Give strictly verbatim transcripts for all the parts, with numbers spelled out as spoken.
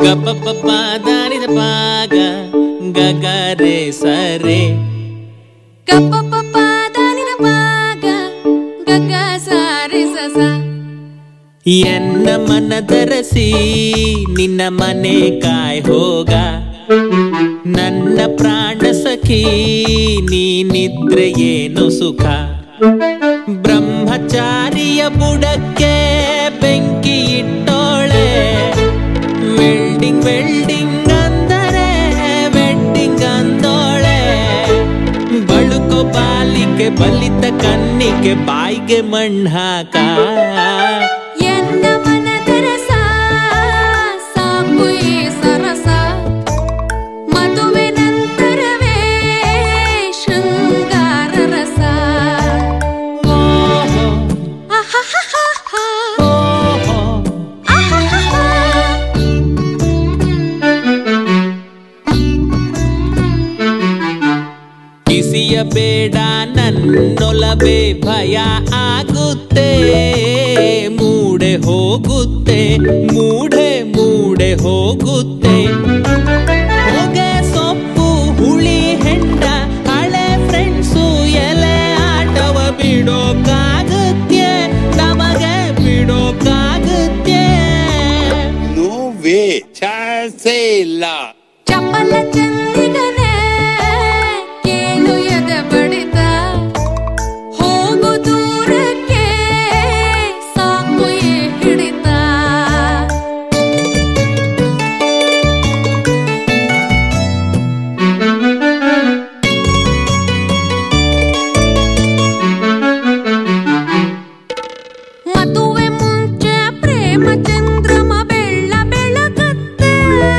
ಗಪ ಪಪ ದಾನಿದ ಪಾಗ ಗಗರೆ ಸರೆ ಗಪ ಪಪ ದಾನಿದ ಪಾಗ ಗಗ ಸಾರೆ ಸಸ. ಎನ್ನ ಮನದರಸಿ ನಿನ್ನ ಮನೆ ಕಾಯ್ ಹೋಗ, ನನ್ನ ಪ್ರಾಣ ಸಖಿ ನೀನಿದ್ರೆ ಏನು ಸುಖ. ಬ್ರಹ್ಮಚಾರಿಯ ಬುಡಕ್ಕೆ ಬೆಂಕಿ ಇಟ್ಟೋಳೆ, ವೆಲ್ಡಿಂಗ್ ವೆಲ್ಡಿಂಗ್ ಅಂದರೆ ವೆಡ್ಡಿಂಗ್ ಅಂದೋಳೆ. ಬಳುಕೋ ಬಾಲಿಗೆ ಬಲಿತ ಕಣ್ಣಿಗೆ ಬಾಯಿಗೆ ಮಣ್ಣು ಹಾಕ. ಎನ್ನ ಮನದರಸ ಸಾಕು ಈ ಸರಸ, ಮದುವೆ ನಂತರವೇ ಶೃಂಗಾರ ರಸ. ಕಿಸಿಯ ಬೇಡ ನನ್ನೊಲವೇ ಭಯ ಆಗುತ್ತೆ, ಮೂಡೆ ಹೋಗುತ್ತೆ ಮೂಡೆ ಮೂಡೆ ಹೋಗುತ್ತೆ. ಹೊಗೆ ಸೊಪ್ಪು ಹುಳಿ ಹೆಂಡ ಹಳೆ ಫ್ರೆಂಡ್ಸು ಎಲೆ ಆಟವ ಬಿಡೋಕಾಗುತ್ತೆ, ನಮಗೆ ಬಿಡೋಕಾಗುತ್ತೆ. ನೋವೇ ಚಾನ್ಸೇ ಇಲ್ಲ. ಚಪ್ಪಲ ಚಂದಿಗನೇ ಕೇಳು ಎದೆ ಬಡಿತ, ಹೋಗು ದೂರಕ್ಕೆ ಸಾಕು ಈ ಹಿಡಿತ. ಮದುವೆ ಮುಂಚೆ ಪ್ರೇಮ ಚಂದ್ರಮ ಬೆಳ್ಳ ಬೆಳಗುತ್ತೆ,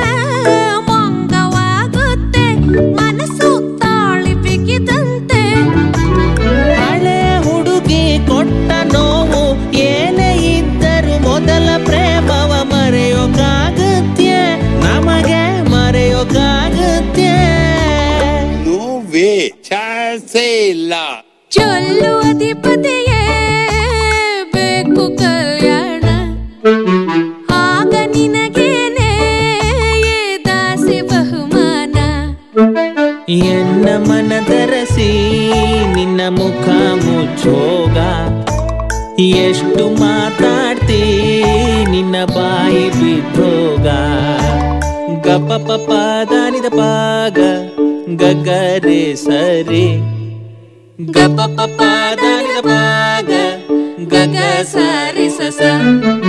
ಮಂಗವಾಗುತ್ತೆ ಮನಸ್ಸು ತಾಳಿ ಬಿಗಿದಂತೆ. ಹಳೆ ಹುಡುಗಿ ಕೊಟ್ಟ ನೋವು ಏನೇ ಇದ್ದರೂ ಮೊದಲ ಪ್ರೇಮವ ಮರೆಯೋಕಾಗುತ್ತೆ, ನಮಗೆ ಮರೆಯೋಕಾಗುತ್ತೆ. ನೋವೇ ಚಾನ್ಸೇ ಇಲ್ಲ. ಚೊಲ್ಲು ಅಧಿಪತಿಯೇ ಬೇಕು ಕಲ್ಯಾಣ, ಆಗ ನಿನಗೇನೆ ದಾಸಿ ಬಹುಮಾನ. ಎನ್ನ ಮನದರಸಿ ನಿನ್ನ ಮುಖ ಮುಚ್ಚೋಗ, ಎಷ್ಟು ಮಾತಾಡ್ತಿ ನಿನ್ನ ಬಾಯಿ ಬಿದ್ದೋಗ. ಗಪ ಪಪ ದಾನಿದ ಪಾಗ ಗಗರೆ ಸರಿ, ಗಪ ಪಪ ದಾನಿದ ಪಾಗ ಗಗ ಸಾರಿ ಸಸ.